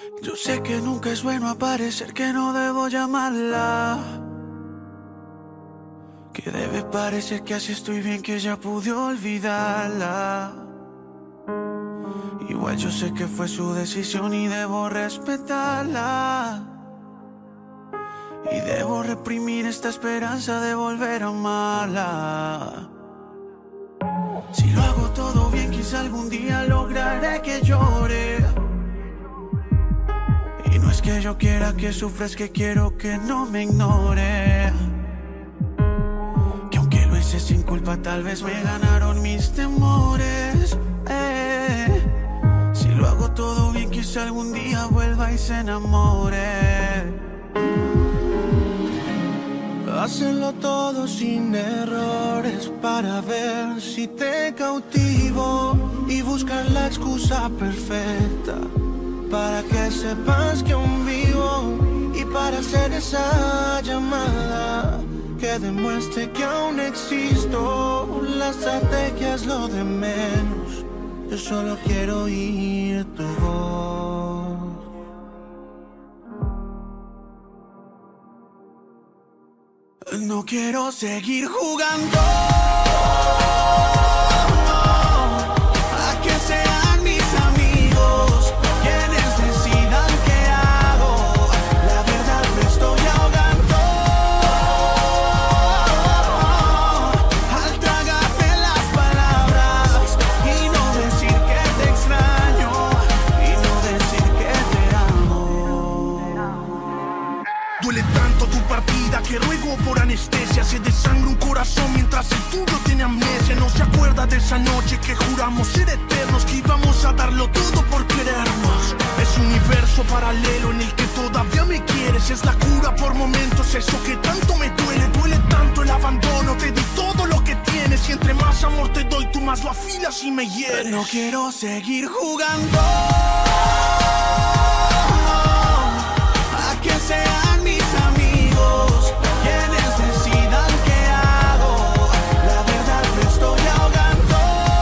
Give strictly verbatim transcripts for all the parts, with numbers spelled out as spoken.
Yo sé que nunca es bueno aparecer, que no debo llamarla, que debe parecer que así estoy bien, que ya pude olvidarla. Igual yo sé que fue su decisión y debo respetarla. Y debo reprimir esta esperanza de volver a amarla. Si lo hago todo bien, quizá algún día lograré que llore. Y no es que yo quiera que sufra, es que quiero que no me ignore. Que aunque lo hice sin culpa, tal vez me ganaron mis temores. eh. Si lo hago todo bien, quizá algún día vuelva y se enamore. Hacerlo todo sin errores para ver si te cautivo y buscar la excusa perfecta para que sepas que aún vivo y para hacer esa llamada que demuestre que aún existo. La estrategia es lo de menos, yo solo quiero oír tu voz. No quiero seguir jugando a que sean mis amigos quienes decidan qué hago. La verdad me estoy ahogando al tragarme las palabras y no decir que te extraño y no decir que te amo. Duele tanto tu partida que ruego por anestesia. Se desangra un corazón mientras el tuyo tiene amnesia. No se acuerda de esa noche que juramos ser eternos, que íbamos a darlo todo por querernos. Es un universo paralelo en el que todavía me quieres. Es la cura por momentos, eso que tanto me duele. Duele tanto el abandono, te di todo lo que tienes y entre más amor te doy, tú más lo afilas y me hieres. No quiero seguir jugando a que sean mis amigos quienes decidan qué hago. La verdad me estoy ahogando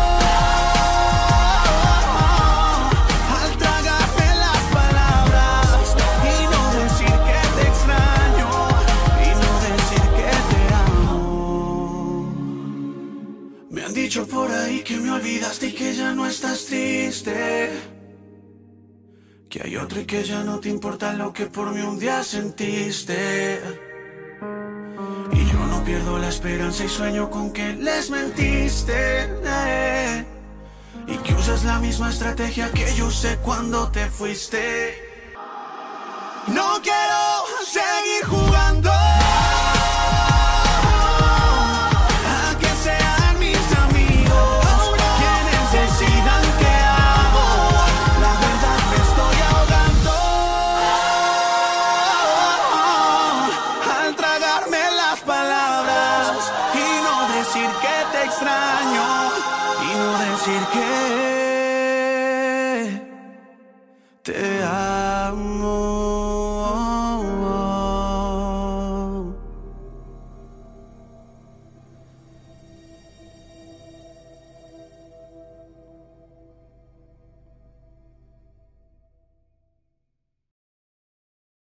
al tragarme las palabras y no decir que te extraño y no decir que te amo. Me han dicho por ahí que me olvidaste y que ya no estás triste, que hay otro y que ya no te importa lo que por mí un día sentiste. Y yo no pierdo la esperanza y sueño con que les mentiste, eh. Y que usas la misma estrategia que yo usé cuando te fuiste. No quiero seguir jugando a que sean mis amigos quienes decidan qué hago. La verdad me estoy ahogando al tragarme las palabras y no decir que te extraño y no decir que